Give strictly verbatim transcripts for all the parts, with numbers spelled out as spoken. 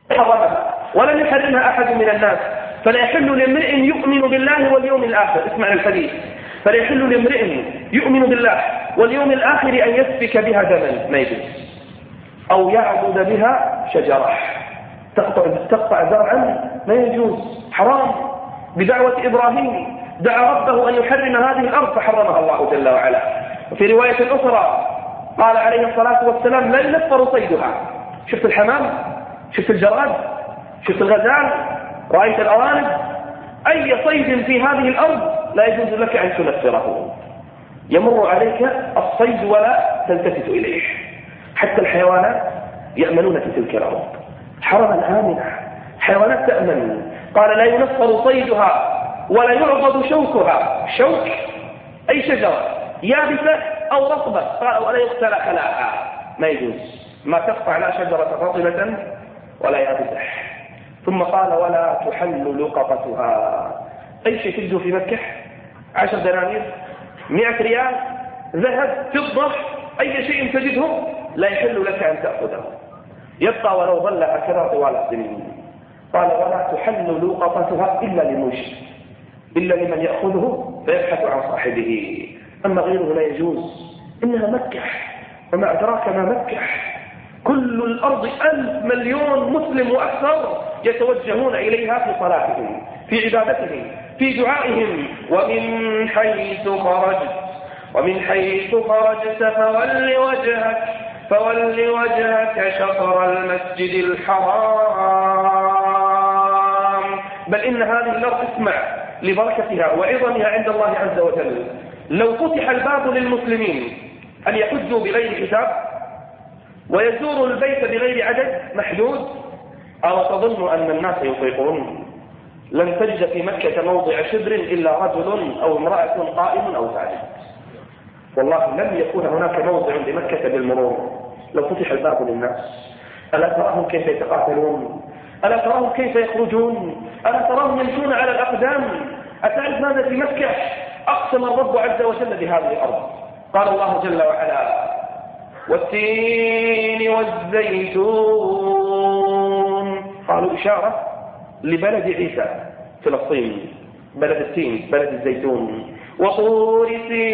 حرمها ولم يحرمها أحد من الناس. فلا يحل لامرئ يؤمن بالله واليوم الآخر، اسمع الحديث، فلا يحل لامرئ يؤمن بالله واليوم الآخر أن يسفك بها دما، ما يجوز، أو يعبد بها شجرة، تقطع, تقطع زرعا، ما يجوز، حرام. بدعوة إبراهيم دعا ربه أن يحرم هذه الأرض فحرمها الله جل وعلا. وفي رواية أخرى قال عليه الصلاة والسلام: لا ينفر صيدها. شفت الحمام، شفت الجراد، شفت الغزال، رأيت الأرانب، أي صيد في هذه الأرض لا يجوز لك أن تنفره. يمر عليك الصيد ولا تلتفت إليه. حتى الحيوانات يأمنون في تلك الأرض، حرما آمنة، حيوانات تأمن. قال: لا ينفر صيدها ولا يعضد شوكها. شوك أي شجرة يابسة أو رطبة. قال: ولا يقتل خلاها، ما يجوز، ما تقطع لا شجرة رطبة ولا يابسة. ثم قال: ولا تحل لقطتها. أي شيء تجده في مكة، عشر دنانير، مئة ريال، ذهب، فضة، أي شيء تجده لا يحل لك أن تأخذه، يبقى ولو ظل هكذا طوال السنين. قال: ولا تحل لقطتها إلا لمشرك، إلا لمن يأخذه فيبحث عن صاحبه، أما غيره لا يجوز. إنها مكة، وما أدراك ما مكة، كل الأرض ألف مليون مسلم وأكثر يتوجهون إليها في صلاتهم، في عبادتهم، في دعائهم. ومن حيث خرجت ومن حيث خرجت فول وجهك فول وجهك شطر المسجد الحرام. بل إن هذه الأرض، اسمع لبركتها وعظمها عند الله عز وجل، لو فتح الباب للمسلمين أن يحجوا بغير حساب ويزوروا البيت بغير عدد محدود، أو تظن أن الناس يطيقون؟ لن تجد في مكة موضع شبر إلا رجل أو امرأة قائم أو ساجد. والله لم يكون هناك موضع بمكة بالمرور لو فتح الباب للناس. ألا تراهم كيف يتقاتلون؟ ألا تراهم كيف يخرجون؟ ألا تراهم يمشون على الأقدام؟ أتعرف ماذا في مكة؟ أقسم الرب عز وجل بهذه الأرض. قال الله جل وعلا: والتين والزيتون. قالوا إشارة لبلد عيسى فلسطين، بلد التين، بلد الزيتون. وطور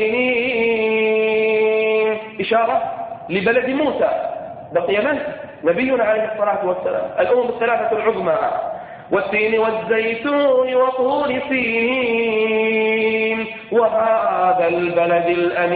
سينين، إشارة لبلد موسى، بقي من؟ نبينا عليه الصلاة والسلام، الأمم الثلاثة العظمى. والتين والزيتون وطور سينين وهذا البلد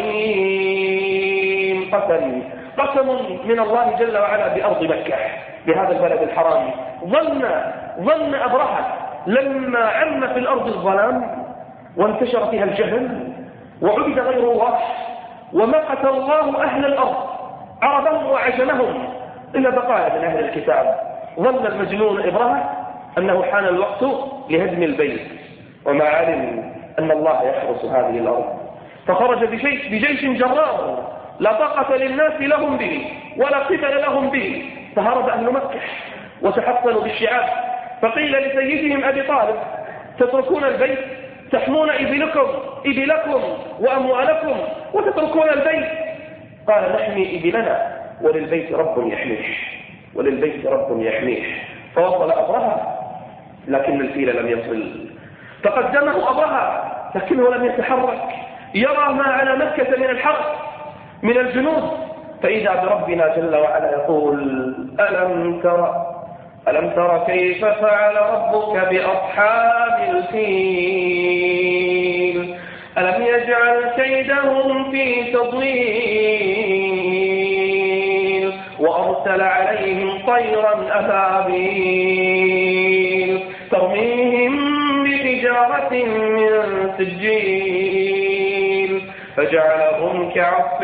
الأمين. قسم قسم من الله جل وعلا بأرض مكة، بهذا البلد الحرام. ظن ظن أبرهة لما عم في الأرض الظلام وانتشر فيها الجهل وعبد غير الله ومقت الله أهل الأرض عربهم وعجمهم إلا بقايا من أهل الكتاب، ظن المجنون إبرهة أنه حان الوقت لهدم البيت، وما علم أن الله يحرس هذه الأرض. فخرج بجيش, بجيش جرار لا طاقة للناس لهم به ولا قتل لهم به، فهرب أهل مكة وتحصنوا بالشعاب. فقيل لسيدهم أبي طالب: تتركون البيت، تحمون إبلكم إبلكم وأموالكم وتتركون البيت؟ قال: نحمي إبلنا وللبيت رب يحميه، وللبيت رب يحميه. فوصل أبرهة لكن الفيل لم يصل، تقدمه أبرهة لكنه لم يتحرك، يرى ما على مكة من الحرب من الجنود، فإذا بربنا جل وعلا يقول: ألم ترى ألم ترى كيف فعل ربك بأصحاب الفيل ألم يجعل كيدهم في تضليل وأرسل عليهم طيرا أبابيل ترميهم بحجارة من سجيل فجعلهم كعصف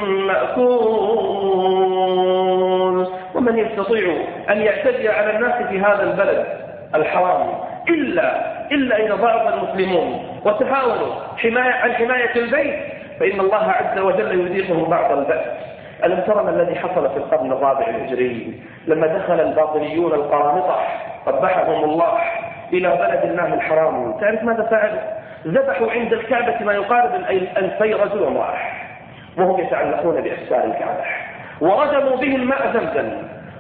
مأكول. ومن يستطيع أن يعتدي على الناس في هذا البلد الحرام إلا إلا إذا ضعف المسلمون وتحاولوا حماية عن حماية البيت، فإن الله عز وجل يذيقهم بعض البأس. ألم ترى ما الذي حصل في القرن الرابع الهجري لما دخل الباطنيون القرامطة قبحهم الله إلى بلد الله الحرام؟ تعرف ماذا فعل؟ ذبحوا عند الكعبة ما يقارب الألفي رجل وامرأة وهم يتعلقون بأسفار الكعبة، ورجموا بهم ماء زمزم،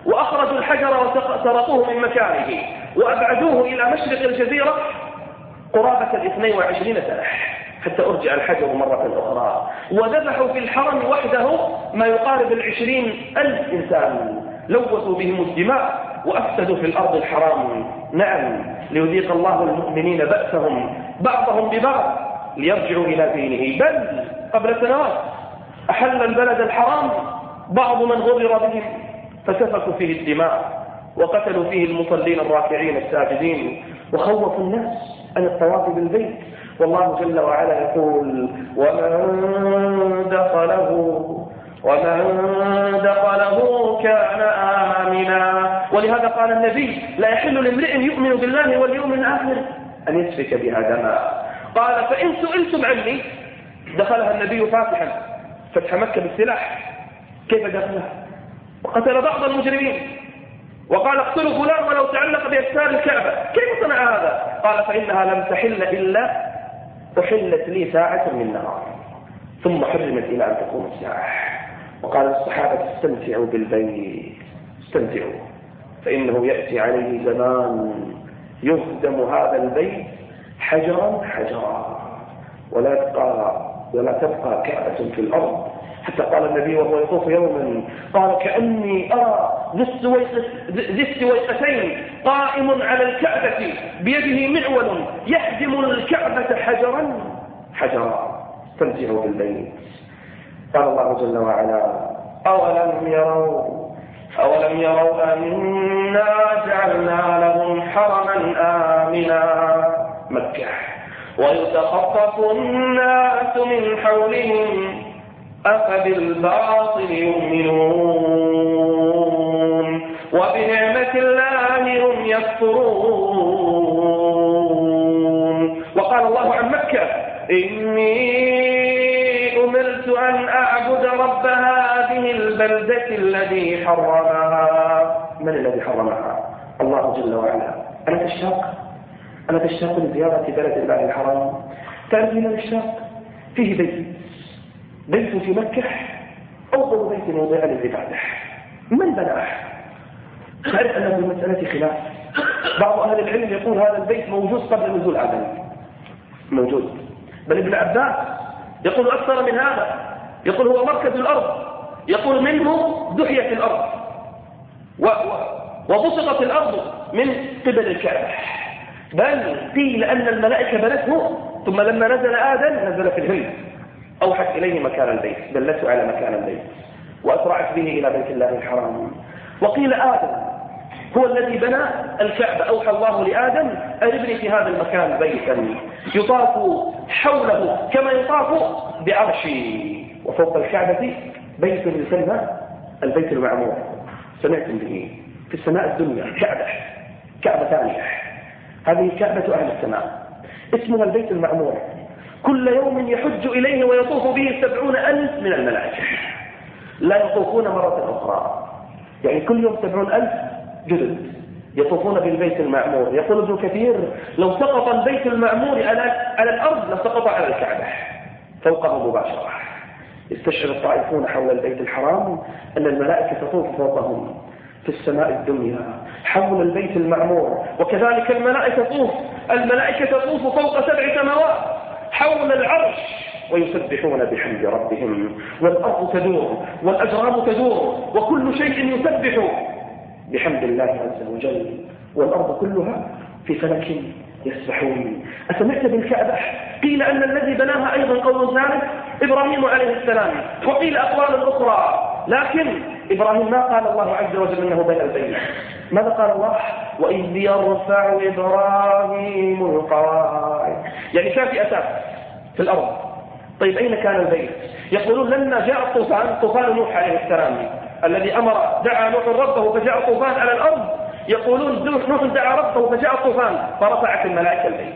وأخرجوا الحجر وسرقوه من مكانه وأبعدوه إلى مشرق الجزيرة قرابة الاثنين وعشرين سنة حتى أرجع الحجر مرة أخرى، وذبحوا في الحرم وحده ما يقارب العشرين ألف إنسان، لوثوا بهم الدماء وأفسدوا في الأرض الحرام. نعم، ليذيق الله المؤمنين بأسهم بعضهم ببعض ليرجعوا إلى دينه. بل قبل سنوات أحل البلد الحرام بعض من غبر بهم فسفكوا فيه الدماء وقتلوا فيه المصلين الراكعين الساجدين وخوفوا الناس عن الطواف بالبيت. والله جل وعلا يقول: ومن دخله ومن دخله كان آمنا. ولهذا قال النبي: لا يحل لامرئ يؤمن بالله واليوم الآخر أن يسفك بها دما. قال: فإن سئلتم عني، دخلها النبي فاتحا فتح مكة بالسلاح. كيف دخلها؟ وقتل بعض المجرمين وقال: اقتلوا فلان ولو تعلق بأستار الكعبة. كيف صنع هذا؟ قال: فإنها لم تحل إلا أحلت لي ساعة من نهار ثم حرمت إلى أن تقوم الساعة. وقال الصحابة: استمتعوا بالبيت، استمتعوا، فإنه يأتي عليه زمان يهدم هذا البيت حجرا حجرا ولا تبقى ولا تبقى كعبة في الأرض. حتى قال النبي وهو يطوف يوما: قال: كأني أرى ذي السويقتين قائم على الكعبة بيده معول يهدم الكعبة حجرا حجرا. استمتعوا بالبيت. قال الله جل وعلا: أولم يروا أولم يروا أنا جعلنا لهم حرما آمنا مكة ويتخطف الناس من حولهم أفبالباطل يؤمنون وبنعمة الله هم يكفرون. وقال الله عن مكة: إني أمرت أن أعبد رب هذه البلدة الذي حرمها. من الذي حرمها؟ الله جل وعلا. أنا تشتاق أنا تشتاق لزيارة بلد الله الحرام. تعرف من الاشتاق؟ فيه بيت بيت في مكة أفضل بيت موضع للعبادة. من بناه؟ تعرف أن في المسألة خلاف. بعض أهل العلم يقول هذا البيت موجود قبل نزول آدم، موجود. بل ابن عباس يقول أكثر من هذا، يقول هو مركز الأرض، يقول منه دحيت الأرض وبسطت الأرض من قبل الكعبة. بل قيل أن الملائكة بنته ثم لما نزل آدم نزل في الهند، أوحت إليه مكان البيت، دلته على مكان البيت وأسرعت به إلى بيت الله الحرام. وقيل آدم هو الذي بنى الكعبة، أوحى الله لآدم أن ابني في هذا المكان بيتا يطاف حوله كما يطاف بعرشي، وفوق الكعبة بيت يسمى البيت المعمور، سمعتم به في السماء الدنيا كعبة كعبة ثانية. هذه كعبة أهل السماء اسمها البيت المعمور. كل يوم يحج إليه ويطوف به سبعون ألف من الملائكة، لا يطوفون مرة أخرى، يعني كل يوم سبعون ألف جدد يطوفون بالبيت المعمور. يقول ابن كثير: لو سقط البيت المعمور على على الأرض لسقط على الكعبة فوقه مباشرة. يستشعر الطائفون حول البيت الحرام أن الملائكة تطوف فوقهم في السماء الدنيا حول البيت المعمور، وكذلك الملائكة تطوف الملائكة تطوف فوق سبع سماوات حول العرش ويسبحون بحمد ربهم، والأرض تدور والأجرام تدور وكل شيء يسبح بحمد الله عز وجل، والأرض كلها في فلك يسبحون. أسمعت بالكعبة؟ قيل أن الذي بناها أيضا قول ثالث إبراهيم عليه السلام، وقيل أقوال أخرى، لكن إبراهيم ما قال الله عز وجل أنه بنى البيت. ماذا قال الله؟ وإذ يرفع إبراهيم القواعد، يعني كان في أساس في الأرض. طيب أين كان البيت؟ يقولون لما جاء الطوفان، طوفان نوح عليه السلام الذي أمر دعا نوح ربه فجاء الطوفان على الأرض، يقولون نوح دعا ربه فجاء الطوفان فرفعت الملائكة البيت،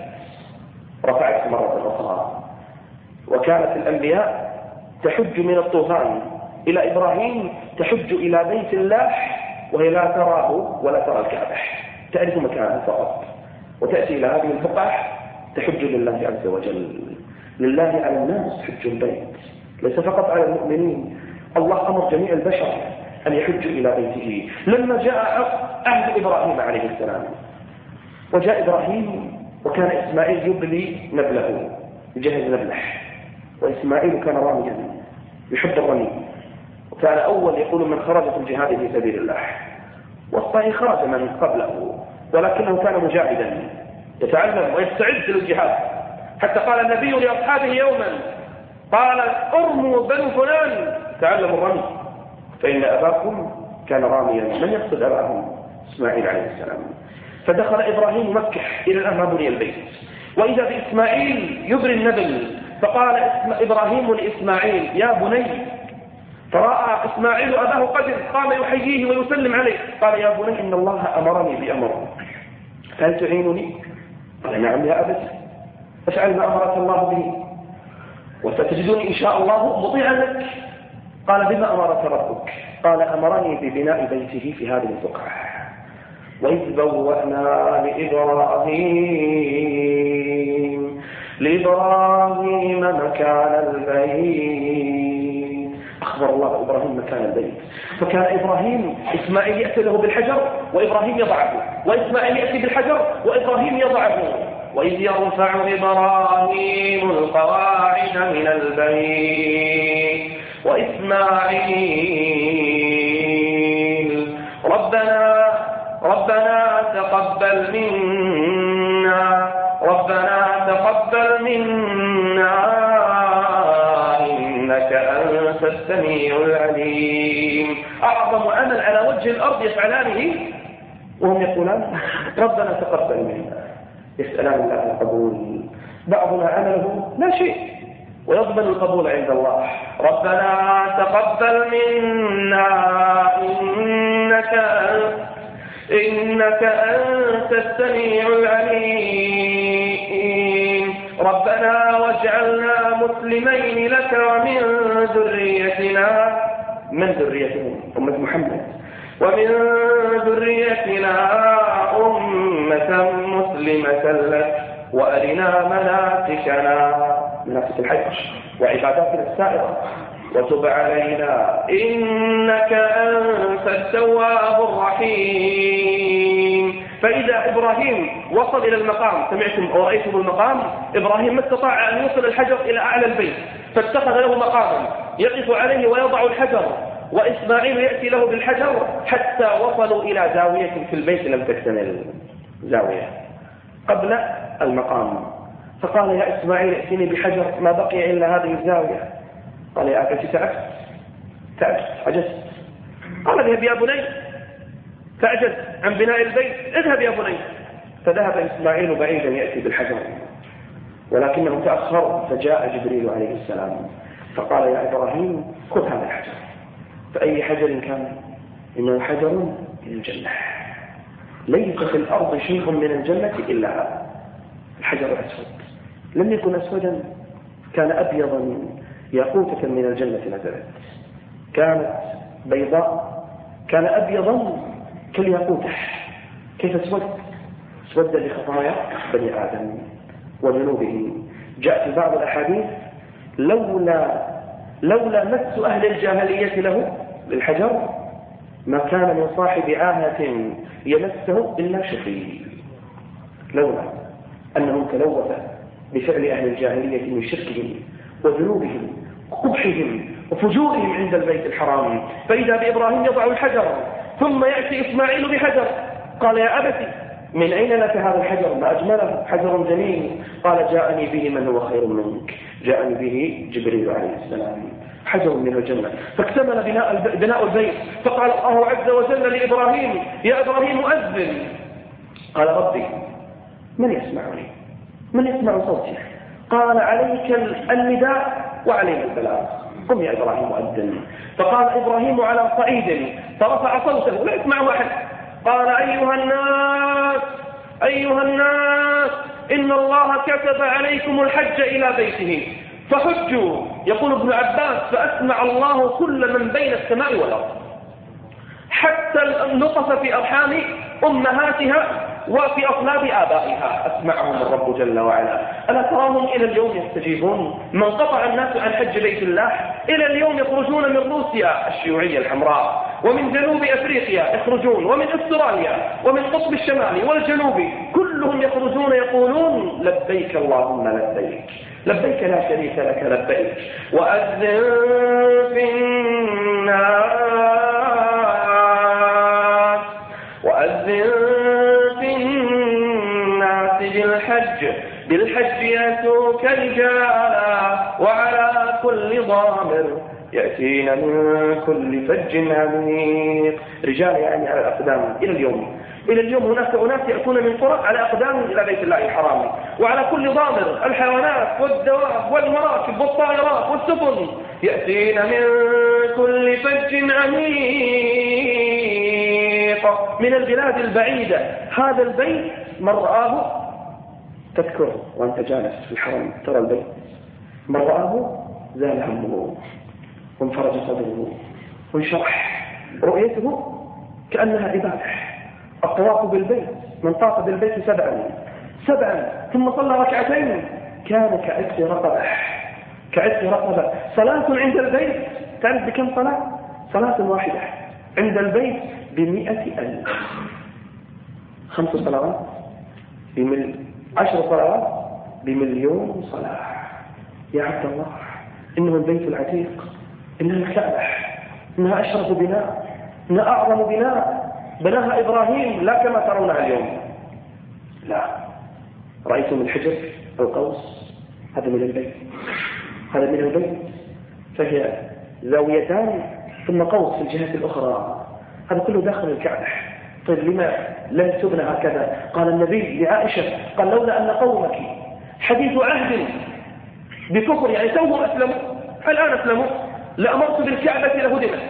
رفعت مرة أخرى. وكانت الأنبياء تحج من الطوفان إلى إبراهيم، تحج إلى بيت الله وهي لا تراه ولا ترى الكعبة، تعرف مكانه فقط، وتأتي إلى هذه البقعة تحج لله عز وجل. لله على الناس حج البيت، ليس فقط على المؤمنين. الله أمر جميع البشر أن يحجوا إلى بيته لما جاء عهد إبراهيم عليه السلام. وجاء إبراهيم وكان إسماعيل يبلي نبله، يجهز نبله، وإسماعيل كان راميا يحب الرمي، وكان أول يقول من خرج في الجهاد في سبيل الله، والصحيح خرج من قبله، ولكنه كان مجاهدا يتعلم ويستعد للجهاد، حتى قال النبي لأصحابه يوما قال ارموا بنو فلان تعلموا الرمي فإن أباكم كان راميا. من يقصد أباهم؟ إسماعيل عليه السلام. فدخل إبراهيم مكة إلى الآن ما بني البيت، وإذا بإسماعيل يبري النبل، فقال إبراهيم لإسماعيل يا بني، فرأى إسماعيل أباه قدم قام يحييه ويسلم عليه، قال يا بني إن الله أمرني بأمر فهل تعينني؟ قال نعم يا أبت، افعل ما أمرك الله به وستجدني إن شاء الله مطيعا لك. قال بما أمرك ربك؟ قال أمرني ببناء بيته في هذه البقعة، وإذ بوأنا لإبراهيم لإبراهيم مكان البيت، أخبر الله إبراهيم مكان البيت. فكان إبراهيم إسماعيل يأتي له بالحجر وإبراهيم يضعه، وإسماعيل يأتي بالحجر وإبراهيم يضعه. وإذ يرفع إبراهيم القواعد من البيت وإسماعيل ربنا ربنا تقبل منا ربنا تقبل منا إنك أنت السميع العليم. أعظم عمل على وجه الأرض يفعلانه وهم يقولون ربنا تقبل منا، يسألان الله القبول. بعضنا عمله لا شيء ويقبل القبول عند الله. ربنا تقبل منا إنك أنت إنك أنت السميع العليم ربنا واجعلنا مسلمين لك ومن ذريتنا من ذريتهم أمة محمد ومن ذريتنا أمة مسلمة لك وأرنا مناسكنا مناسك الحج وعباداتنا السائرة وتب علينا إنك أنت التواب الرحيم. فإذا إبراهيم وصل إلى المقام، سمعتم ورأيتم المقام، إبراهيم ما استطاع أن يوصل الحجر إلى أعلى البيت، فاتخذ له مقاما يقف عليه ويضع الحجر، وإسماعيل يأتي له بالحجر حتى وصلوا إلى زاوية في البيت لم تكتمل زاوية قبل المقام. فقال يا إسماعيل ائتني بحجر ما بقي إلا هذه الزاوية. قال يا أبتي تعبت تعبت عجزت. قال اذهب يا بني، تعجز عن بناء البيت، اذهب يا بني. فذهب إسماعيل بعيدا يأتي بالحجر، ولكنه تأخر، فجاء جبريل عليه السلام فقال يا إبراهيم خذ هذا الحجر. فأي حجر كان؟ إنه حجر من الجنة، ليس في الأرض شيء من الجنة إلا هذا الحجر الأسود. لم يكن أسودا، كان أبيضا ياقوتة من الجنة نزلت، كانت بيضاء، كان أبيضا كالياقوتة. كيف اسود؟ اسود لخطايا بني آدم وذنوبهم. جاء في بعض الأحاديث لولا لولا مس أهل الجاهلية له للحجر ما كان من صاحب عاهة يمسه إلا شقي، لولا أنهم تلوث بفعل أهل الجاهلية من شركهم وذنوبهم وقبحهم وفجورهم عند البيت الحرام. فإذا بإبراهيم يضع الحجر ثم يأتي إسماعيل بحجر. قال يا أبتي من أين لك هذا الحجر؟ ما أجمله، حجر جميل. قال جاءني به من هو خير منك، جاءني به جبريل عليه السلام، حجر من الجنة. فاكتمل بناء بناء البيت. فقال الله عز وجل لإبراهيم يا إبراهيم أذن. قال ربي من يسمعني؟ من يسمع صوتي؟ قال عليك النداء وعليك البلاغ، قم يا إبراهيم وأذن. فقال إبراهيم على صعيد فرفع صوته لا يسمع أحد، قال أيها الناس أيها الناس إن الله كتب عليكم الحج إلى بيته فحجوا. يقول ابن عباس فأسمع الله كل من بين السماء والأرض حتى النطف في أرحام أمهاتها وفي أصلاب آبائها أسمعهم الرب جل وعلا. ألا تراهم إلى اليوم يستجيبون؟ من قطع الناس عن حج بيت الله إلى اليوم يخرجون من روسيا الشيوعية الحمراء ومن جنوب أفريقيا يخرجون، ومن أستراليا، ومن قطب الشمالي والجنوبي، كلهم يخرجون يقولون لبيك اللهم لبيك، لبيك لا شريك لك لبيك. وأذن في الناس وأذن في الناس بالحج بالحج يأتوك رجالا وعلى كل ضامر يأتين من كل فج عميق. رجال يعني على الأقدام. إلى اليوم إلى اليوم هناك أناس يأتون من قرى على أقدام إلى بيت الله الحرام، وعلى كل ضامر، الحيوانات والدواب والمراكب والطائرات والسفن يأتين من كل فج عميق من البلاد البعيدة. هذا البيت من رآه تذكر وأنت جالس في الحرم ترى البيت، من رآه زال همه وانفرج صدره وانشرح رؤيته كأنها عبادة. الطواف بالبيت، من طاف بالبيت سبعا سبعا ثم صلى ركعتين كان كعتق رقبة كعتق رقبة. صلاة عند البيت تعرف بكم صلاة؟ صلاة واحدة عند البيت بمئة ألف. خمس صلوات بمل عشر صلوات بمليون صلاة. يا عبد الله إنه البيت العتيق، إنها الكعبة، إنها أشرف بناء، إنها أعظم بناء بناها إبراهيم، لا كما ترونها اليوم. لا، رأيتم الحجر القوس؟ هذا من البيت، هذا من البيت، فهي زاويتان ثم قوس في الجهة الأخرى، هذا كله داخل الكعبة. طيب لما لن تبنى هكذا؟ قال النبي لعائشة قال لولا أن قومك حديث عهد بكفر، يعني توهم أسلموا الآن أسلموا، لأمرت بالكعبة لهدمت،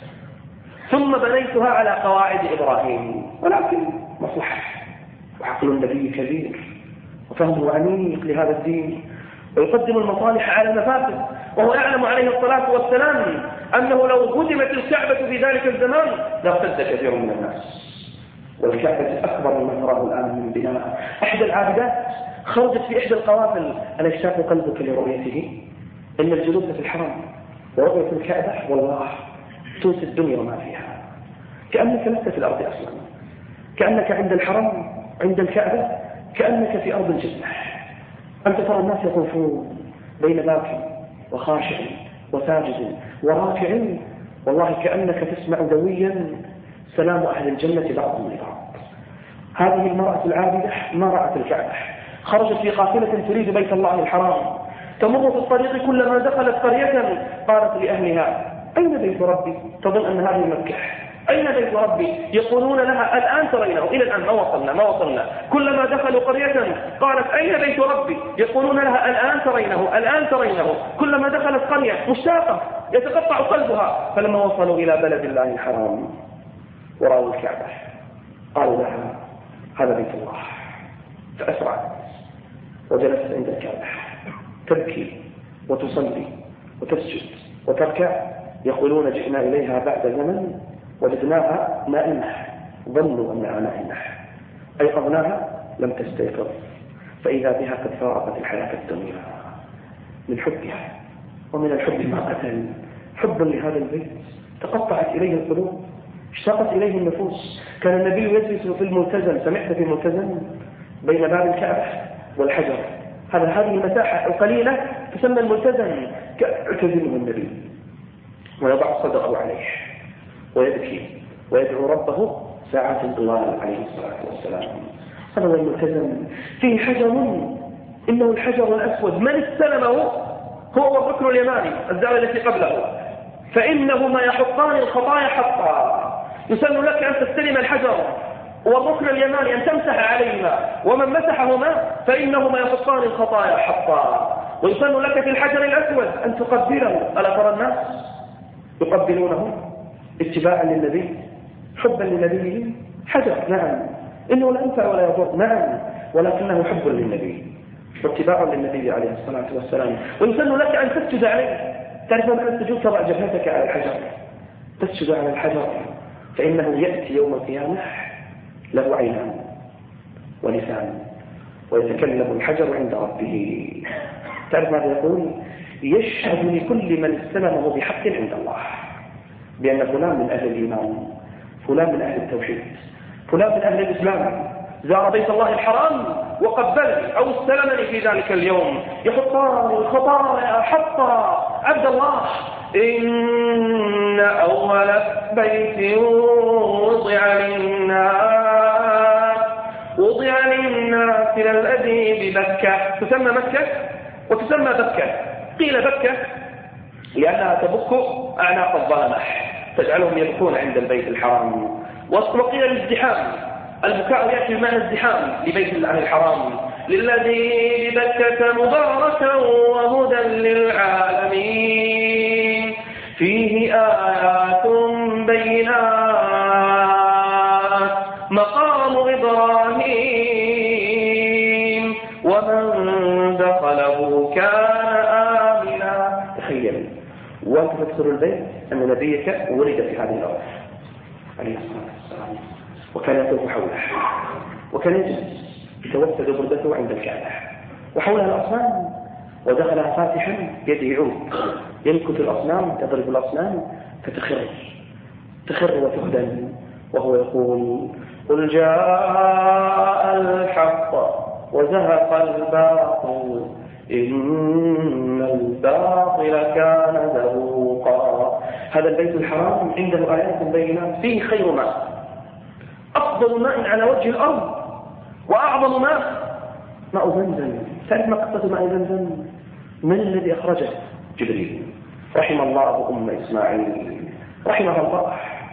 ثم بنيتها على قواعد إبراهيم. ولكن مصلحة وعقل النبي كبير وفهمه عميق لهذا الدين، ويقدم المصالح على المفاسد، وهو يعلم عليه الصلاة والسلام أنه لو هدمت الكعبة في ذلك الزمان لارتد كثير من الناس، والكعبة أكبر مما نراه الآن من بناء. أحد العابدات خرجت في إحدى القوافل: ألا يشتاق قلبك لرؤيته؟ إن الجلوس في الحرم ورؤية الكعبة والله تنسي الدنيا وما فيها، كأنك لست في الأرض أصلا، كأنك عند الحرم عند الكعبة كأنك في أرض الجنة. أنت ترى الناس يطوفون بين باكٍ وخاشع وساجد وراكع، والله كأنك تسمع دويا سلام أهل الجنة بعضهم لبعض. هذه المرأة العابدة ما رأت الكعبة، خرجت في قافلة تريد بيت الله الحرام، تمر في الطريق كلما دخلت قرية قالت لأهلها: أين بيت ربي؟ تظن أن هذه مكة. أين بيت ربي؟ يقولون لها: الآن ترينه. إلى الآن ما وصلنا ما وصلنا. كلما دخلوا قرية قالت: أين بيت ربي؟ يقولون لها: الآن ترينه الآن ترينه. كلما دخلت قرية مشتاقة يتقطع قلبها. فلما وصلوا إلى بلد الله الحرام ورأوا الكعبة قالوا لها: هذا بيت الله. فأسرعت وجلست عند الكعبة تبكي وتصلي وتسجد وتركع. يقولون: جئنا إليها بعد زمن وجدناها نائمة، ظنوا أنها نائمة، أيقظناها لم تستيقظ، فإذا بها قد فارقت الحياة الدنيا من حبها. ومن الحب ما قتل، حبا لهذا البيت تقطعت إليه القلوب، اشتاقت إليه النفوس. كان النبي يجلس في الملتزم، سمعت في الملتزم بين باب الكعبة والحجر، هذا هذه المساحة القليلة تسمى الملتزم، يعتزله النبي ويضع صدره عليه ويبكي ويدعو ربه ساعات طوال عليه الصلاة والسلام. هذا هو الملتزم. فيه حجر إنه الحجر الأسود، من استلمه هو الركن اليماني الزاوية التي قبله، فإنهما يحطان الخطايا حطا. يسن لك أن تستلم الحجر والركن اليماني أن تمسح عليهما، ومن مسحهما فإنهما يحطان الخطايا حطا. ويسن لك في الحجر الأسود أن تقبله. ألا ترى الناس يقبلونه اتباعا للنبي، حبا لنبيه؟ حجر نعم، إنه لا ينفع ولا يضر نعم، ولكنه حب للنبي واتباع للنبي عليه الصلاة والسلام. ويسن لك أن تسجد عليه. تعرف معنى السجود؟ تضع جبهتك على الحجر، تسجد على الحجر، فإنه يأتي يوم القيامة له عينان ولسان ويتكلم الحجر عند ربه. تعرف ماذا يقول؟ يشهد لكل من استلمه بحق عند الله. بأن فلان من أهل الإيمان، فلان من أهل التوحيد، فلان من أهل الإسلام زار بيت الله الحرام وقبلني أو استلمني في ذلك اليوم، يحطان الخطايا حطا. عبد الله، إن أول بيت وضع للناس وضع للناس الذي ببكة، تسمى مكة وتسمى بكة. قيل بكة لأنها تبك أعناق الظلمة تجعلهم يبكون عند البيت الحرام، وقيل الازدحام، البكاء يأتي بمعنى الزحام لبيت الله الحرام، للذي ببكة مباركا وهدى للعالمين فيه آيات بينات مقام إبراهيم ومن دخله كان آمنا. تخيل وأنت تدخل البيت أن نبيك ولد في هذه الأرض عليه الصلاة والسلام، وكان يطوف حوله، وكان يجلس يتوسد بردته عند الكعبة وحولها الأصنام، ودخلها فاتحا يده عود ينكت الأصنام، تضرب الأصنام فتخر تخر وتهدم، وهو يقول قل جاء الحق وزهق الباطل إن الباطل كان زهوقا. هذا البيت الحرام عنده آيات بينات فيه خير ماء، أفضل ماء على وجه الأرض وأعظم ماء، ماء زمزم. تعرف ما قصة ماء زمزم؟ من الذي أخرجه؟ جبريل. رحم الله أم إسماعيل رحمها الله،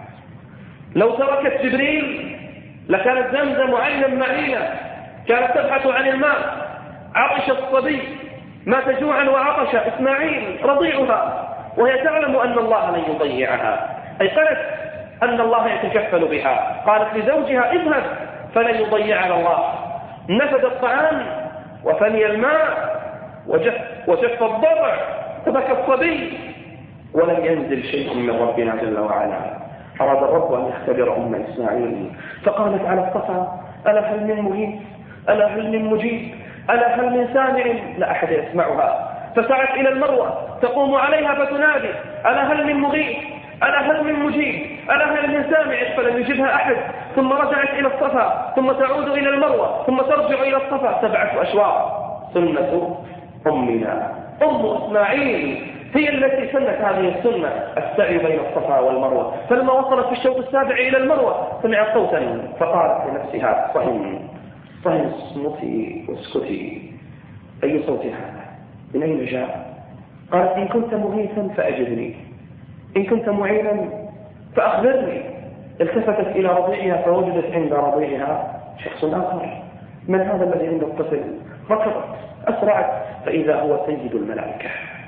لو تركت جبريل لكانت زمزم عينا معينة، كانت تبحث عن الماء. عطش الصبي، مات جوعا وعطش إسماعيل رضيعها، وهي تعلم أن الله لن يضيعها، أي قالت أن الله يتكفل بها، قالت لزوجها اذهب فلن يضيعنا الله. نفد الطعام وفني الماء وجف, وجف الضرع وبكى الصبي، ولم ينزل شيء من ربنا جل وعلا. أراد الرب أن يختبر أم إسماعيل فقالت على الصفا ألا هل من مجيب، ألا هل من مجيب، ألا هل من سامع، لا أحد يسمعها. فسعت إلى المروة تقوم عليها فتنادي ألا هل من مغيث، ألا هل من مجيب، ألا هل من سامع، فلم يجبها أحد. ثم رجعت إلى الصفا ثم تعود إلى المروة ثم ترجع إلى الصفا، سبعة أشواط. سنة أمنا أم إسماعيل هي التي سنت هذه السنة، السعي بين الصفا والمروة. فلما وصلت في الشوط السابع إلى المروة سمعت صوتا فقالت لنفسها صهن صهن اصمتي واسكتي، أي صوت هذا؟ من أين جاء؟ قالت إن كنت مغيثا فأجبني، إن كنت معينا فأخبرني. التفتت إلى رضيعها فوجدت عند رضيعها شخص آخر. من هذا الذي عند الطفل؟ ركضت أسرعت فإذا هو سيد الملائكة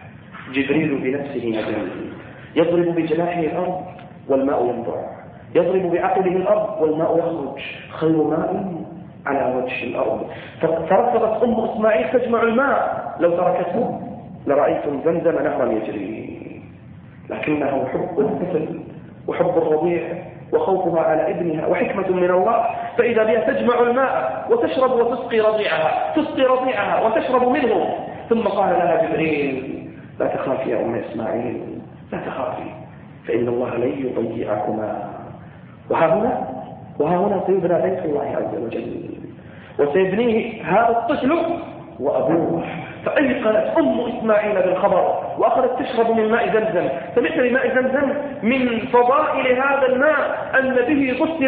جبريل بنفسه نزل، يضرب بجناحه الأرض والماء ينبع، يضرب بعقله الأرض والماء يخرج، خير ماء على وجه الأرض. فركضت أم إسماعيل تجمع الماء، لو تركته لرأيتم زمزم نهرا يجري، لكنه حب الطفل وحب الرضيع وخوفها على ابنها وحكمة من الله، فإذا بها تجمع الماء وتشرب وتسقي رضيعها، تسقي رضيعها وتشرب منه. ثم قال لها جبريل لا تخافي يا أم إسماعيل، لا تخافي فإن الله لن يضيعكما. وها هنا وها هنا سيبنى بيت الله عز وجل، وسيبنيه هذا الطفل وأبوه. فأيقنت أم إسماعيل بالخبر وأخذت تشرب من ماء زمزم. فمثل ماء زمزم من فضائل هذا الماء أن به غسل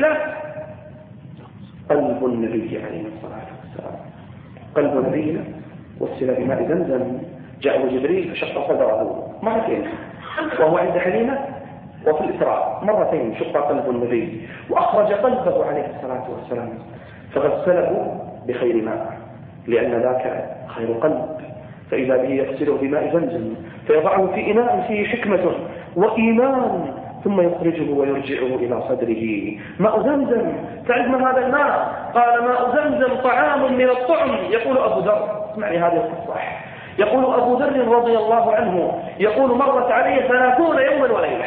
قلب النبي عليه الصلاة والسلام، قلب نبينا غسل بماء زمزم. جاءه جبريل فشق صدره مرتين، وهو عند حليمة وفي الإسراء مرتين شق قلب النبي، وأخرج قلبه عليه الصلاة والسلام فغسله بخير ماء، لأن ذاك خير قلب. فإذا به يغسله بماء زمزم فيضعه في إناء فيه حكمة وإيمان، ثم يخرجه ويرجعه إلى صدره. ماء زمزم، تعرف ما هذا الماء؟ قال ماء زمزم طعام من الطعم. يقول أبو ذر، اسمعني هذه القصة، يقول أبو ذر رضي الله عنه يقول مرت عليه ثلاثون يوما وليلة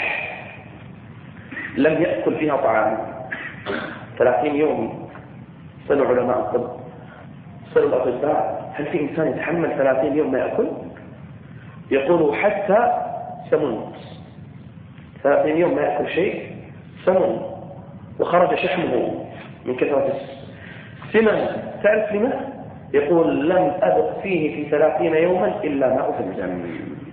لم يأكل فيها طعام. ثلاثين يوم. صلوا علماء الطب، صلوا الأطباء، هل في إنسان يتحمل ثلاثين يوم ما يأكل؟ يقول حتى سمنت، ثلاثين يوم ما يأكل شيء سمن وخرج شحمه من كثرة السمن. تعرف لما؟ يقول لم أذق فيه في ثلاثين يوما إلا ماء زمزم،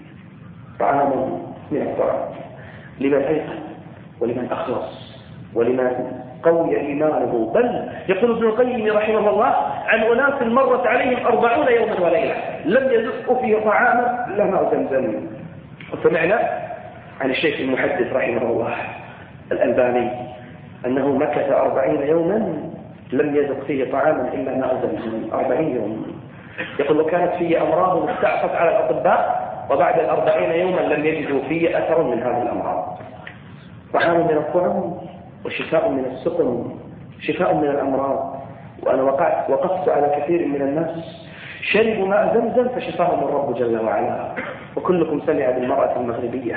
طعام من الطعام لمن أيقن ولمن أخلص ولمن قوي إيمانه. بل يقول ابن القيم رحمه الله عن أناس مرت عليهم أربعون يوما وليلة لم يذقوا فيه طعاما إلا ماء زمزم. وسمعنا عن الشيخ المحدث رحمه الله الألباني أنه مكث أربعين يوما لم يذق فيه طعاما إلا ماء زمزم، أربعين يوم. يقول وكانت فيه أمراض استعصت على الأطباء وبعد الأربعين يوما لم يجدوا فيه أثر من هذه الأمراض. طعام من الطعم وشفاء من السقم، شفاء من الأمراض. وأنا وقعت وقفت على كثير من الناس شربوا ماء زمزم فشفاهم الرب جل وعلا. وكلكم سمع بالمرأة المغربية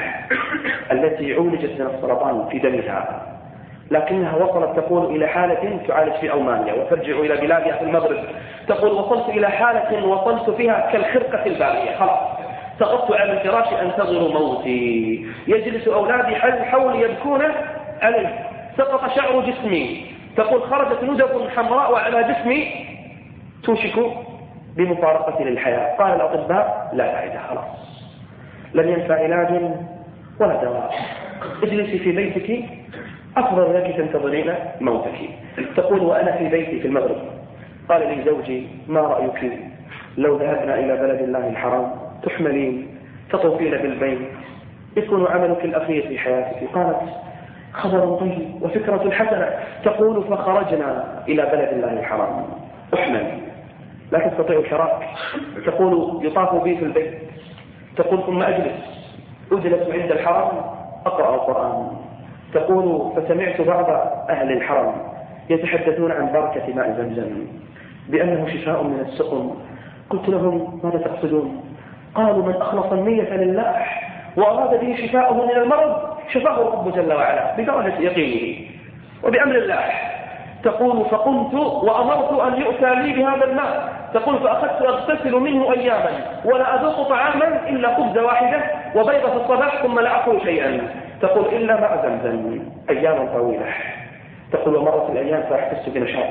التي عولجت من السرطان في دمها، لكنها وصلت تقول إلى حالة تعالج في ألمانيا وترجع إلى بلادها في المغرب. تقول وصلت إلى حالة وصلت فيها كالخرقة البالية، خلاص سقطت على الفراش أنتظر موتي، يجلس أولادي حولي يبكون علي، سقط شعر جسمي. تقول خرجت ندب حمراء على جسمي توشك بمفارقة للحياة. قال الأطباء لا فائدة، خلاص لن ينفع علاج ولا دواء، اجلسي في بيتك أفضل لك تنتظرين موتك. تقول وأنا في بيتي في المغرب قال لي زوجي ما رأيك لو ذهبنا إلى بلد الله الحرام تحملين تطوفين بالبيت يكون عملك الأخير في حياتك. قالت خبر طيب وفكرة حسنة. تقول فخرجنا إلى بلد الله الحرام أحمل لا تستطيع الحراك. تقول يطاف بي في البيت. تقول ثم أجلس أجلس عند الحرم أقرأ القرآن. تقول فسمعت بعض أهل الحرم يتحدثون عن بركة ماء زمزم بأنه شفاء من السقم. قلت لهم ماذا تقصدون؟ قالوا من أخلص النية لله وأراد به شفاءه من المرض شفاه الرب جل وعلا بدرجة يقينه وبأمر الله. تقول فقمت وأمرت أن يؤتى لي بهذا الماء. تقول فأخذت أغتسل منه أياما ولا أذوق طعاما إلا خبز واحدة وبيضة في الصباح ثم لا أكل شيئا. تقول إلا ماء زمزم أياما طويلة. تقول ومرت الأيام فأحس بنشاط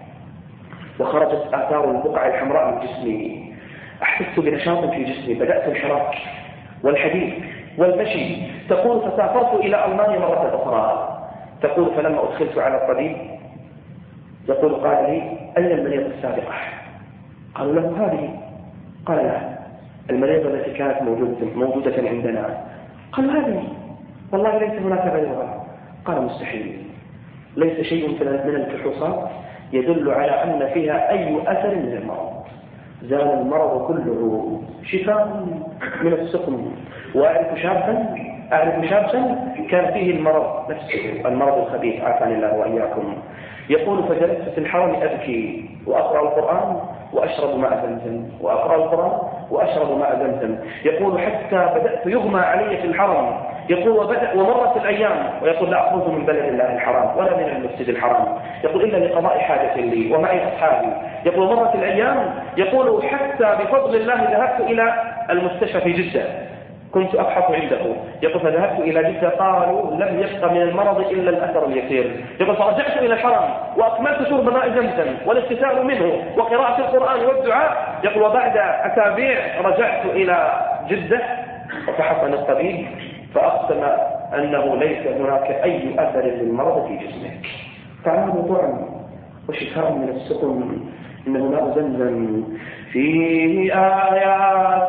وخرجت آثار البقع الحمراء من جسمي. أحس بنشاط في جسمي، بدأت الحراك والحديث والمشي. تقول فسافرت إلى ألمانيا مرة أخرى. تقول فلما أدخلت على الطبيب يقول قال لي أين المريضة السابقة؟ قالوا له هذه. قال لا المريضة التي كانت موجودة, موجودة عندنا. قالوا هذه والله ليس هناك غيرها. قال مستحيل، ليس شيء من الفحوصات يدل على أن فيها أي أثر من المرض. زال المرض كله شفاء من السقم. وأعرف شابا أعرف شابا كان فيه المرض نفسه المرض الخبيث عافاني الله وإياكم. يقول فجلست في الحرم أبكي وأقرأ القرآن وأشرب ماء زمزم وأقرأ القرآن وأشرب ماء زمزم. يقول حتى بدأت يغمى علي في الحرم. يقول وبدأ ومرت الأيام ويقول لا أخرج من بلد الله الحرام ولا من المسجد الحرام. يقول إلا لقضاء حاجة لي ومعي أصحابي. يقول مرت الأيام. يقول حتى بفضل الله ذهبت إلى المستشفى في جدة كنت أبحث عنده. يقول فذهبت إلى جدة قالوا لم يبقى من المرض إلا الأثر اليسير. يقول فرجعت إلى الحرم وأكملت شرب ماء زمزم والاستساغ منه وقراءة القرآن والدعاء. يقول وبعد أسابيع رجعت إلى جدة وفحصني الطبيب فأقسم أنه ليس هناك أي أثر للمرض في جسمك. طعام طعم وشفاء من السقم إنه ماء زمزم فيه آيات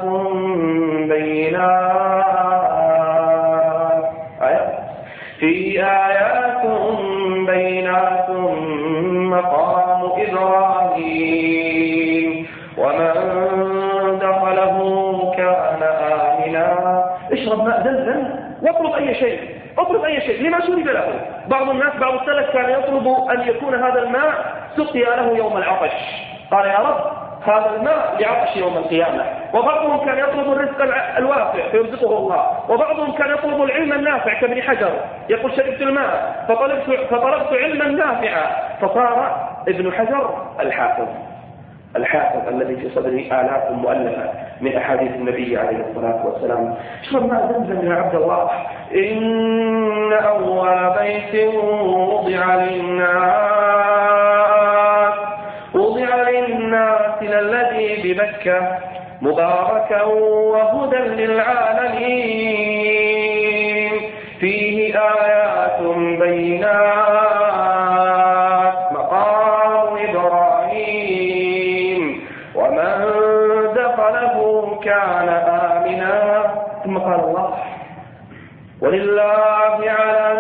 بينات آيات فيه آيات بينات مقام إبراهيم ومن دخله كان آمنا. اشرب ماء زمزم واطلب أي شيء اطلب أي شيء لما شرب له. بعض الناس بعض السلف كان يطلب أن يكون هذا الماء سقيا له يوم العطش. قال يا رب هذا الماء لعطش يوم القيامة. وبعضهم كان يطلب الرزق الواسع فيرزقه الله. وبعضهم كان يطلب العلم النافع كابن حجر يقول شربت الماء فطلبت, فطلبت علما نافعا فصار ابن حجر الحافظ. الحافظ الذي في صدره آلاف مؤلفة من أحاديث النبي عليه الصلاة والسلام. اشرب ماء زمزم يا عبد الله. إن أول بيت وضع للناس وضع للناس الذي بمكة مباركا وهدى للعالمين فيه آيات بينات مقام إبراهيم ومن دخله كان آمنا. ثم قال الله ولله على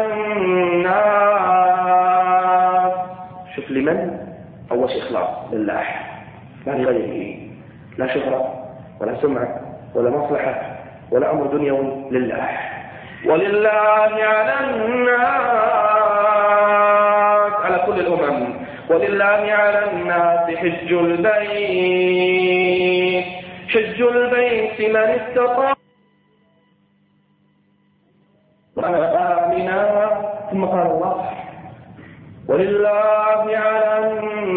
الناس. شوف لمن؟ أول شيء إخلاص لله لا لغيره، لا شهرة ولا سمعة ولا مصلحة ولا أمر دنيوي، لله. ولله على الناس على كل الأمم ولله على الناس حج البيت حج البيت من استطاع آمنا. ثم قال الله ولله على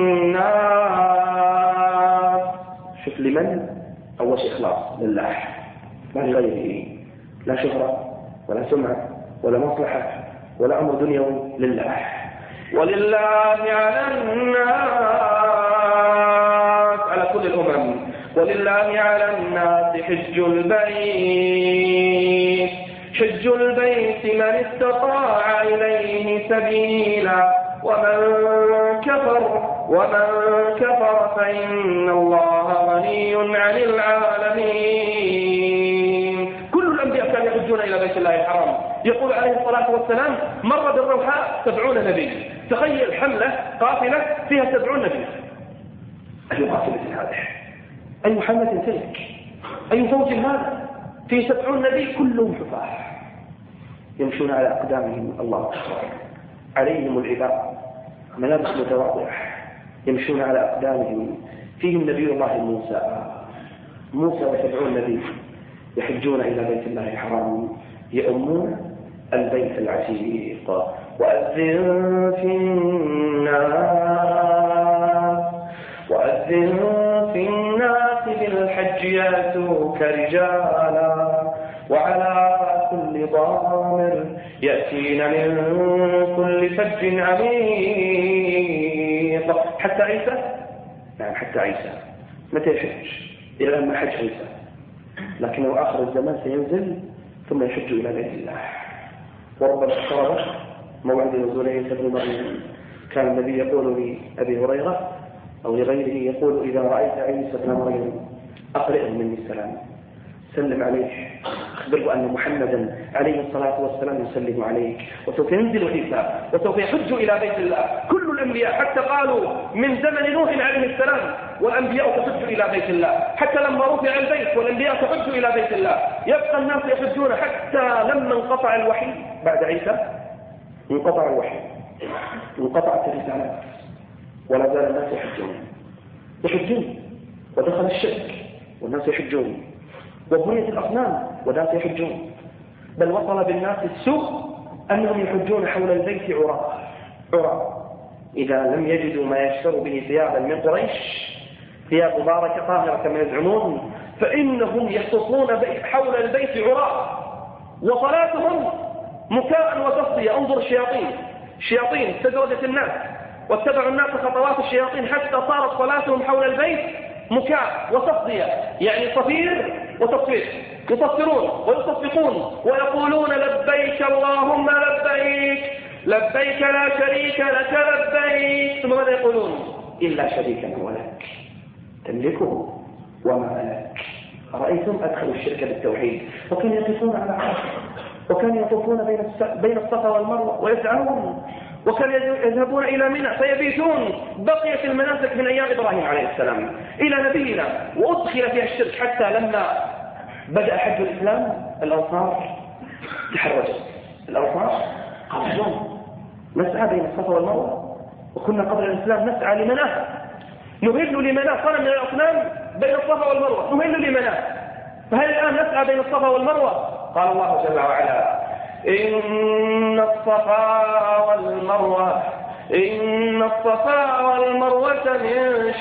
الناس. شوف لمن؟ أول شيء إخلاص لله لا لغيره، لا شهرة ولا سمعة ولا مصلحة ولا أمر دنيوي، لله. ولله على الناس على كل الأمم ولله على الناس حج البيت حج البيت من استطاع إليه سبيلا ومن كفر ومن كفر فإن الله غني عن العالمين. كل الأنبياء كانوا يحجون إلى بيت الله الحرام. يقول عليه الصلاة والسلام مر بالروحاء سبعون نبي. تخيل حملة قافلة فيها سبعون نبي. أي قافلة هذه؟ أي حملة تلك؟ أي فوج هذا؟ فيه سبعون نبي كلهم حفاة يمشون على أقدامهم، الله أكبر، عليهم العباء ملابس متواضعة يمشون على أقدامهم. فيهم نبي الله موسى موسى وسبعون نبي يحجون إلى بيت الله الحرام يؤمون البيت العتيق. وأذن في الناس وأذن في الناس بالحج يأتوك رجالا وعلى كل ضامر يأتين من كل فج عميق. حتى عيسى، نعم حتى عيسى متى يحج؟ إلى أن حج عيسى، لكنه آخر الزمان سينزل ثم يحج إلى بيت الله. وربما اقترب موعد نزول عيسى بن مريم. كان النبي يقول لأبي هريرة أو لغيره يقول إذا رأيت عيسى بن مريم أقرئه مني السلام، سلم عليه، أخبره أن محمدا عليه الصلاة والسلام يسلم عليك وسوف ينزل عيسى وسوف يحج إلى بيت الله. كل الأنبياء حتى قالوا من زمن نوح عليه السلام والأنبياء تحج إلى بيت الله، حتى لما رفع البيت والأنبياء تحج إلى بيت الله. يبقى الناس يحجون حتى لما انقطع الوحي بعد عيسى، انقطع الوحي انقطعت الرسالات ولا زال الناس يحجون يحجون ودخل الشرك والناس يحجون وبنيت الأصنام والناس يحجون. بل وصل بالناس السوء أنهم يحجون حول البيت عراة عراة إذا لم يجدوا ما يشتروا به ثيابا من قريش، ثياب مباركة طاهرة كما يزعمون، فإنهم يخططون حول البيت عراة وصلاتهم مكاء وتصدية. انظر الشياطين الشياطين استزودت الناس واتبعوا الناس خطوات الشياطين حتى صارت صلاتهم حول البيت مكاء وتصدية، يعني صفير وتصفيق، يصفرون ويصفقون ويقولون لبيك اللهم لبيك لبيك لا شريك لك لبيك. ثم ماذا يقولون؟ إلا شريكا هو لك تملكه وما ملك. رأيتم أدخلوا الشرك بالتوحيد. وكانوا يقفون على عرفة وكانوا يطوفون بين الصفا والمروة ويسعون، وكانوا يذهبون إلى منى فيبيتون. بقيت المناسك من أيام إبراهيم عليه السلام إلى نبينا وأدخل فيها الشرك، حتى لما بدأ حج الإسلام الأنصار تحرجت. الأنصار قالوا نسعى بين الصفا والمروة وكنا قبل الإسلام نسعى لمناه، نهل لمناه صنم من الأصنام بين الصفا والمروة، نهل لمناه، فهل الآن نسعى بين الصفا والمروة؟ قال الله جل وعلا إن الصفا والمروة إن الصفا والمروة من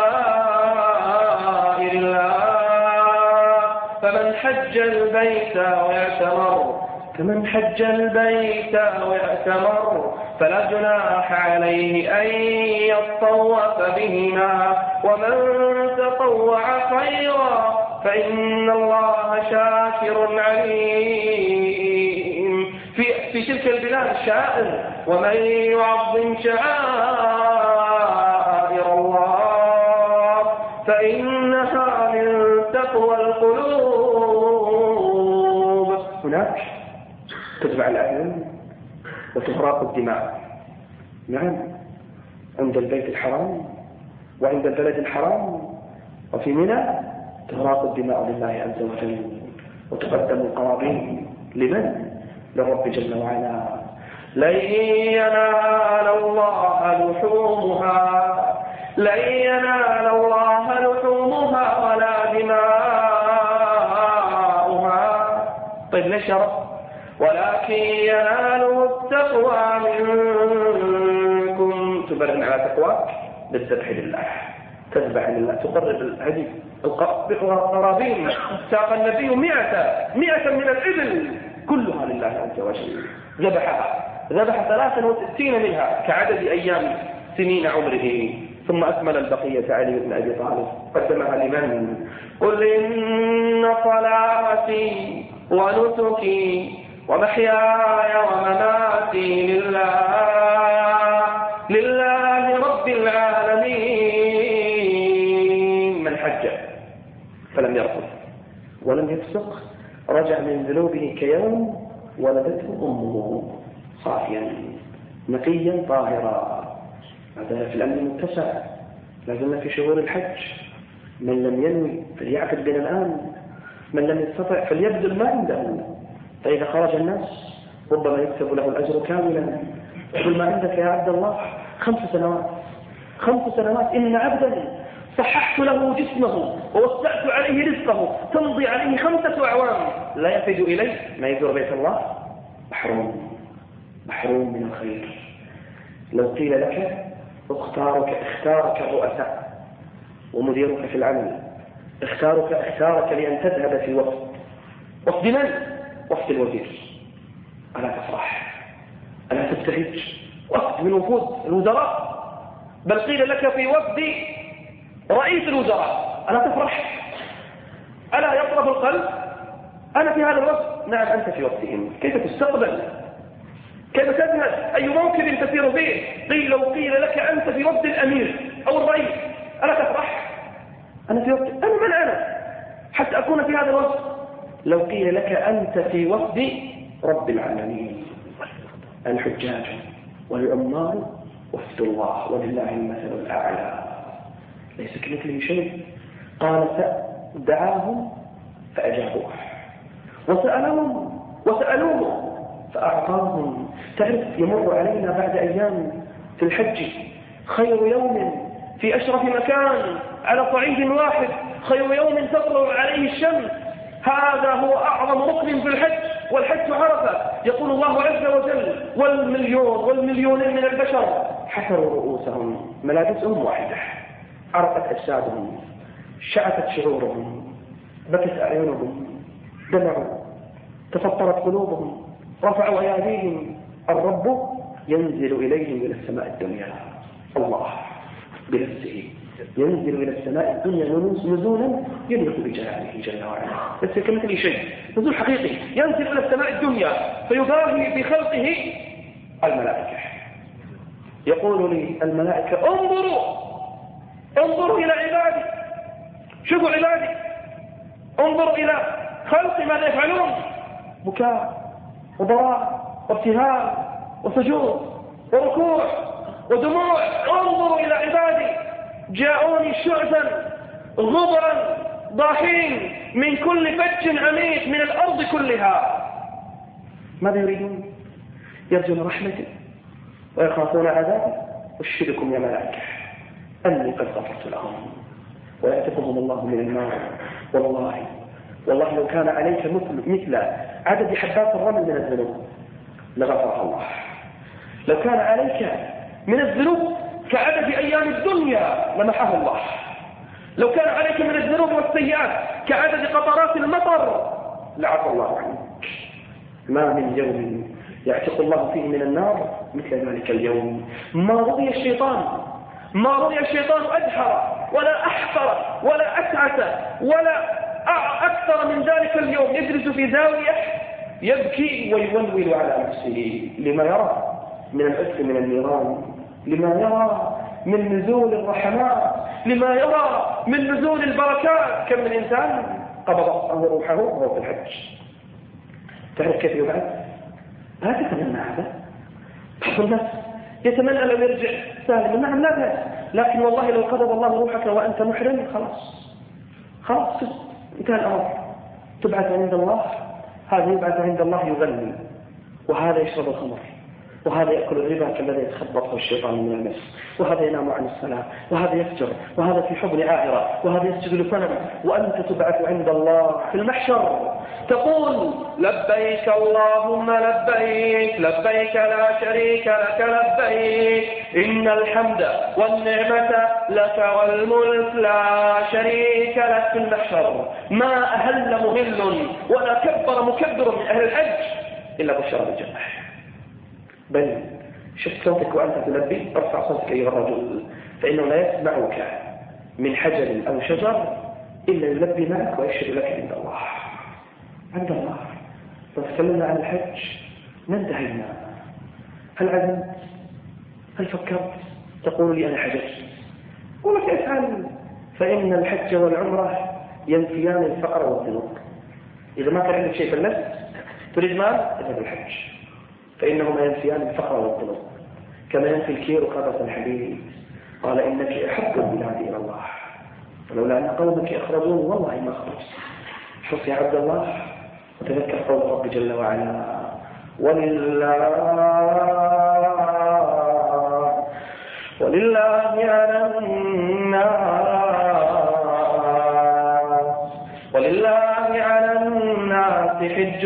شعائر الله فمن حج البيت واعتمر فمن حج البيت واعتمر فلا جناح عليه أن يطوف بهما ومن تطوع خيرا فإن الله شاكر عليم. في, في تلك البلاد شائر ومن يعظم شعائر الله فإنها من تقوى القلوب. هناك تتبع الأعين وتهراق الدماء، نعم، عند البيت الحرام وعند البلد الحرام وفي منى تهراق الدماء لله عز وجل وتقدم القرابين لمن؟ لرب جل وعلا. لن ينال الله لحومها لن ينال الله لحومها ولا دماؤها. طيب ليش يا رب؟ ولكن يناله التقوى منكم. تبرهن على تقواك بالذبح لله، تذبح لله، تقرب الهدي القرابين. ساق النبي مئة مئة من الإبل كلها لله عز وجل، ذبحها ذبح ثلاثا وستين منها كعدد أيام سنين عمره، ثم أكمل البقية علي بن أبي طالب قدمها لمن؟ قل إن صلاتي ونسكي ومحياي ومماتي لله لله رب العالمين. من حج فلم يرفض ولم يفسق رجع من ذنوبه كيوم ولدته أمه صافيا نقيا طاهرا. هذا في الأمر المتسع، لازلنا في شهور الحج. من لم ينوي فليعقد بين الآن، من لم يستطع فليبذل ما عنده، فإذا خرج الناس ربما يكتب له الأجر كاملا. قل ما عندك يا عبد الله خمس سنوات خمس سنوات إن عبدا صححت له جسمه ووسعت عليه رزقه تمضي عليه خمسة أعوام لا يفد إليه ما يزور بيت الله، محروم محروم من الخير. لو قيل لك اختارك اختارك الرؤساء ومديرك في العمل، اختارك اختارك لأن تذهب في وفد وفد من؟ وفد الوزير، ألا تفرح؟ ألا تبتهج؟ وفد من وفود الوزراء، بل قيل لك في وفد رئيس الوزراء، ألا تفرح؟ ألا يطرب القلب؟ أنا في هذا الوفد؟ نعم أنت في وفدهم. كيف تستقبل؟ كيف تذهب؟ أي موكب تسير فيه؟ قيل لو قيل لك أنت في وفد الأمير أو الرئيس ألا تفرح؟ أنا في وفد، أنا من أنا حتى أكون في هذا الوفد؟ لو قيل لك أنت في وفد رب العالمين. الحجاج والعمال وفد الله ولله المثل الأعلى ليس كمثله شيء. قال دعاهم فأجابوه وسألهم وسألوه فأعطاهم. تعرف يمر علينا بعد أيام في الحج خير يوم في أشرف مكان على صعيد واحد، خير يوم تطلع عليه الشمس، هذا هو أعظم ركن في الحج. والحج عرفة. يقول الله عز وجل والمليون والمليونين من البشر حفروا رؤوسهم، ملابسهم واحدة، عرقت أجسادهم، شعثت شعورهم، بكت أعينهم، دمعوا، تفطرت قلوبهم، رفعوا أيديهم. الرب ينزل إليهم إلى السماء الدنيا، الله بنفسه ينزل إلى السماء الدنيا نزولا يليق بجلاله جل وعلا، ليس كمثله شيء، نزول حقيقي. ينزل إلى السماء الدنيا فيباهي بخلقه الملائكة. يقول لي الملائكة انظروا انظروا إلى عبادي، شوفوا عبادي، انظروا إلى خلقي ماذا يفعلون، بكاء وضراء وابتهال وسجود وركوع ودموع. انظروا إلى عبادي جاءوني شعثا غبرا ضاحين من كل فج عميق من الأرض كلها. ماذا يريدون؟ يرجون رحمتي ويخافون عذابي. أشهدكم يا ملائكة أني قد غفرت لهم ويعتقهم الله من النار. والله والله لو كان عليك مثل, مثل عدد حبات الرمل من الذنوب لغفرها الله. لو كان عليك من الدنيا لمحاه الله. لو كان عليك من الذنوب والسيئات كعدد قطرات المطر لعفى الله عنك. ما من يوم يعتق الله فيه من النار مثل ذلك اليوم. ما رضي الشيطان ما رضي الشيطان أدحر ولا أحقر ولا أسعس ولا أكثر من ذلك اليوم يجلس في زاوية يبكي ويولول على نفسه لما يرى من العسر من النيران، لما يرى من نزول الرحمات، لما يرى من نزول البركات. كم من إنسان قبض الله روحه وهو في الحج. تعرف كيف يبعث؟ لا تتمنى هذا. بعض الناس يتمنى لو يرجع سالما، نعم لا بأس، لكن والله لو قبض الله روحك وأنت محرم خلاص خلاص انتهى الأمر. تبعث عند الله، هذا يبعث عند الله يغني، وهذا يشرب الخمر، وهذا يأكل الربا كالذي يتخبطه الشيطان من المس، وهذا ينام عن الصلاة، وهذا يفجر، وهذا في حضن آخرة، وهذا يسجد لصنم. وأنت تبعث عند الله في المحشر تقول لبيك اللهم لبيك لبيك لا شريك لك لبيك إن الحمد والنعمة لك والملك لا شريك لك. في المحشر ما أهل مهل ولا كبر مكبر من أهل الحج إلا بشر بالجنة. بل شفت صوتك وأنت تلبي، ارفع صوتك أيها الرجل، فإنه لا يسمعك من حجر أو شجر إلا يلبي معك ويشهد لك عند الله. عند الله. لو تكلمنا عن الحج ما انتهينا. هل عزمت؟ هل فكرت؟ تقول لي أنا حججت. أقول لك افعل، فإن الحج والعمرة ينفيان الفقر والذنوب. إذا ما كان عندك شيء في النفس تريد مال، اذهب الحج، فإنهما ينفيان الفقر والذنوب كما ينفي الكير قبض الحديد. قال إنك أحب البلاد إلى الله ولولا أن قومك أخرجون والله ما خرجت. شوف يا عبد الله وتذكر قول رب جل وعلا ولله ولله على الناس ولله على الناس حج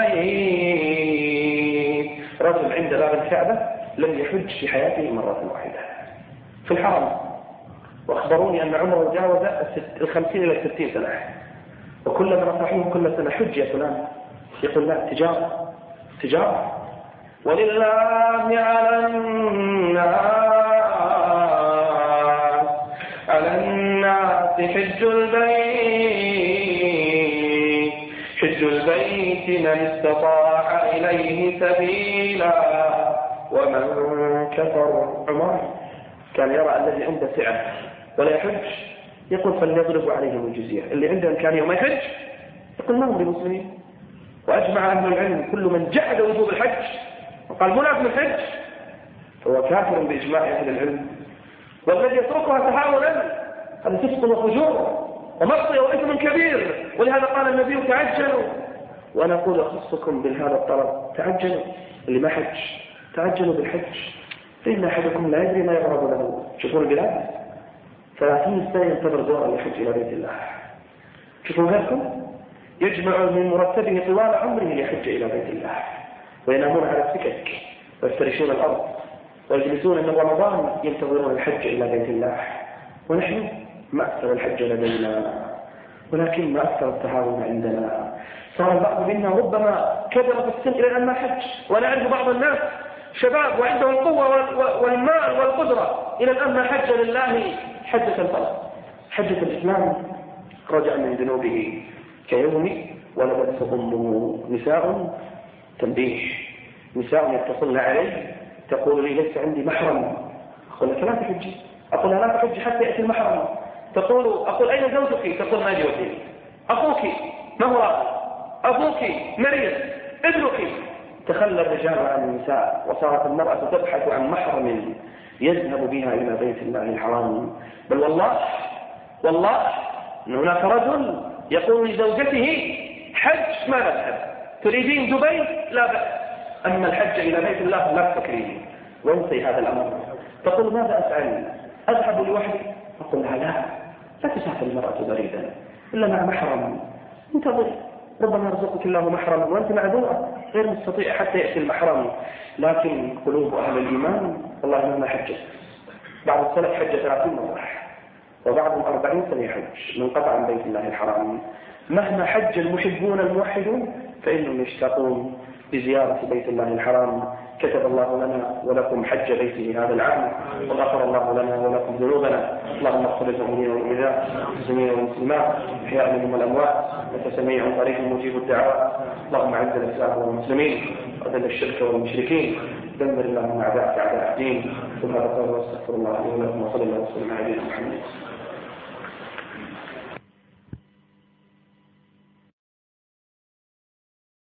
البيت. رجل عند باب الكعبة لم يحج في حياته مرة واحدة في الحرم، وأخبروني أن عمره جاوز الخمسين إلى الستين سنة، وكلما نصحوه كل سنة حج يا فلان يقول لا تجارة تجارة. ولله على الناس على الناس حج البيت حج البيت من استطاع إليه سبيلا ومن كفر. عمر كان يرى الذي عنده سعة ولا يحج يقول فليضرب عليهم الجزية، اللي عنده إمكانية وما يحج يقول ما هم بمسلمين. وأجمع أهل العلم كل من جحد وجوب الحج وقال منافق الحج فهو كافر بإجماع أهل العلم، والذي يتركها تهاونا هذا فسق وفجور ومعصية وإثم كبير. ولهذا قال النبي تعجلوا، وأنا أقول أخصكم بهذا الطلب تعجلوا. اللي ما حج تعجلوا بالحج، فإن أحدكم لا يدري ما يعرض له. شوفون البلاد ثلاثين سنة ينتظر زوار يحج إلى بيت الله. شوفوا غيركم يجمع من مرتبه طوال عمره ليحج إلى بيت الله، وينامون على السكك ويفترشون الأرض ويجلسون من رمضان ينتظرون الحج إلى بيت الله. ونحن ما أكثر الحج لدينا، ولكن ما أكثر التهاون عندنا. صار البعض منا ربما كبر في السن إلى أن ما حج. وأنا أعرف بعض الناس شباب وعنده القوة والمال والقدرة إلى الآن ما حج لله حجة الفرض حجة الإسلام. رجع من ذنوبه كيوم ولدته أمه. نساء تنبيه، نساء يتصلن علي تقول لي ليس عندي محرم، أقول لك لا تحجي، أقول لا تحجي حتى يأتي المحرم. تقول أقول أين زوجك؟ تقول ما جوتي. أخوك ما هو راضي، أبوك مريض، ابنك. تخلى الرجال عن النساء وصارت المرأة تبحث عن محرم يذهب بها إلى بيت الله الحرام. بل والله والله إن هناك رجل يقول لزوجته حج ما نذهب، تريدين دبي؟ لا بأس، أما الحج إلى بيت الله لا تفكرين. وانسي هذا الأمر. تقول ماذا أفعل؟ أذهب لوحدي؟ أقول لها لا، لا تسافر المرأة بريدا إلا مع محرم. انتظر، ربما يرزقك الله محرما وأنت معذورة غير مستطيع حتى يأتي المحرم. لكن قلوب أهل الإيمان والله مهما حجت بعض السلف حج ثلاثين مرة وبعضهم أربعين سنة يحج منقطع عن بيت الله الحرام. مهما حج المحبون الموحدون فإنهم يشتاقون لزيارة بيت الله الحرام. كتب الله لنا ولكم حج بيته هذا العام، وغفر الله لنا ولكم ذنوبنا. اللهم اغفر للمؤمنين والمؤمنات والمسلمين والمسلمات الأحياء منهم والأموات، أنت سميع قريب مجيب الدعوات. اللهم أعز الإسلام والمسلمين وأذل الشرك والمشركين، دمر اللهم أعداءك أعداء الدين. ثم أقول واستغفر الله لي ولكم وصلى الله وسلم على نبينا محمد.